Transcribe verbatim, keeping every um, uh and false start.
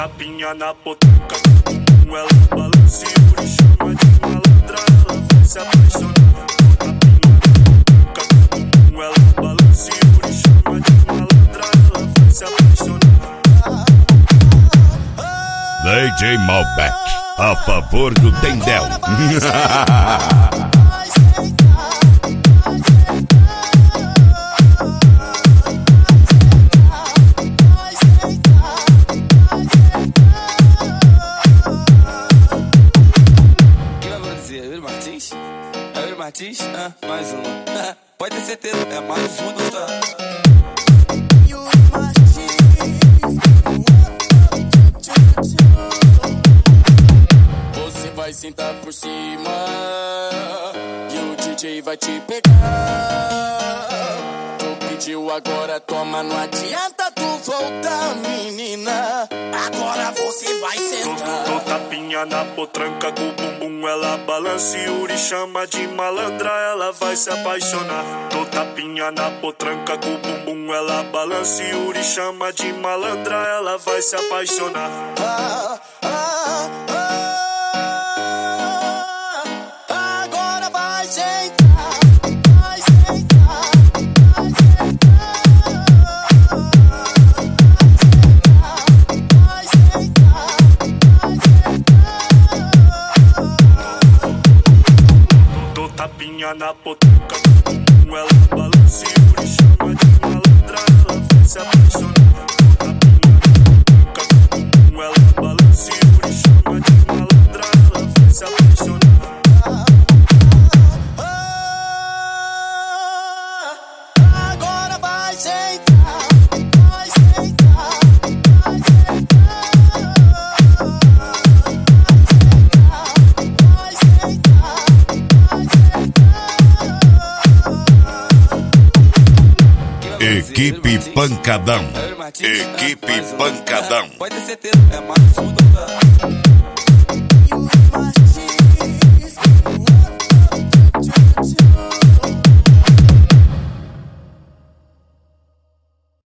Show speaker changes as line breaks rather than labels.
tapinha na potranca, com ela balança e Yuri chama de malandra, ela vai se apaixonar. Tapinha com ela balança e Yuri chama de malandra, ela vai se apaixonar.
D J Malbec, a favor do Tendel.
Martins? É o Martins? Ah, mais um. Pode ter certeza, é mais um do tá. Você vai sentar por cima e o D J vai te pegar. Tu pediu, agora toma, não adianta tu voltar, menina. Agora você vai sentar.
Tô tapinha na potranca, com o bumbum ela balança e Yuri chama de malandra, ela vai se apaixonar. Tô tapinha na potranca, com o bumbum ela balança e Yuri chama de malandra, ela vai se apaixonar.
Ah, ah, ah, agora vai sentar, vai sentar, vai sentar, vai sentar, vai sentar.
Tô tapinha na potranca, com ela balança e Yuri chama de malandra, ela vai se apaixonar. Com ela balança e Yuri chama de malandra, ela vai se apaixonar.
Agora vai sentar, vai sentar, vai sentar, vai sentar, vai sentar.
Equipe Pancadão. Equipe Pancadão.
Pode ter certeza, é mais um do tá.